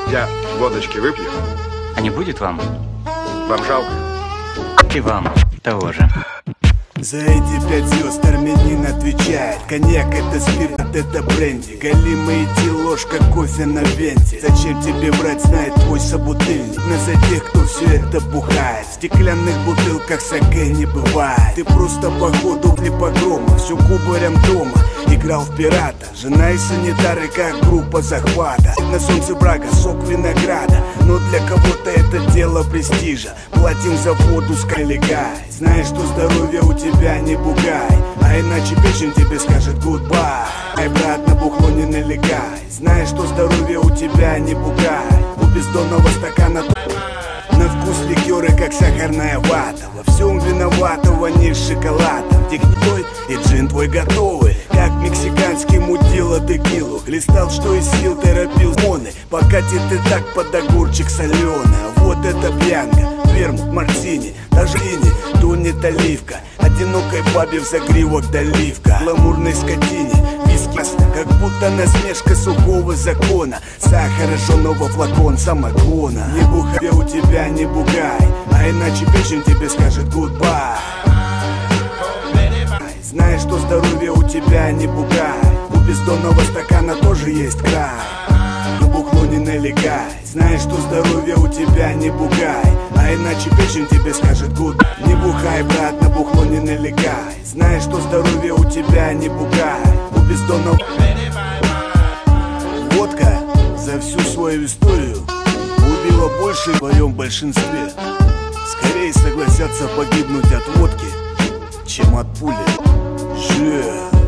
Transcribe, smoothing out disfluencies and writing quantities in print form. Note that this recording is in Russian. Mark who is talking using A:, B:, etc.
A: Я водочки выпью.
B: А не будет вам?
A: Вам жалко?
B: И вам того же.
C: За эти 5 звезд армянин отвечает: коньяк это спирт, это бренди. Галимый идти, ложка кофе на венте. Зачем тебе брать, знает твой собутыльник. Но за тех, кто все это бухает. В стеклянных бутылках саке не бывает. Ты просто походу для погрома, все кубарем дома. Играл в пирата, жена и санитары, как группа захвата. На солнце брага, сок винограда. Но для кого-то это дело престижа. Платим за воду с коллегой. Знаешь, что здоровье у тебя не бугай, а иначе печень тебе скажет гудбай. Ай, брат, на бухло не налегай. Знаешь, что здоровье у тебя не бугай. У бездонного стакана на вкус ликеры, как сахарная вата. Во всем виновата ваниль с шоколадом. Техникой и джин твой готовый, как мексиканский мутило текилу. Хлестал, что из сил, торопил моны. Покатит и так под огурчик соленый. А вот это пьянка, вермут, мартини, даже лини, тонет оливка. Одинокой бабе в загривок доливка. Гламурной скотине виски, как будто насмешка сухого закона. Сахара жженого флакон самогона. Не бухай, у тебя не бугай, а иначе печень тебе скажет гудбай. Знаешь, что здоровье у тебя не бугай. У бездонного стакана тоже есть край. На бухло не налегай. Знаешь, что здоровье у тебя не бугай, а иначе печень тебе скажет гуд. Не бухай, брат, на бухло не налегай. Знаешь, что здоровье у тебя не бугай. У бездонного водка за всю свою историю убила больше в своем большинстве. Скорее согласятся погибнуть от водки, чем от пули. Же.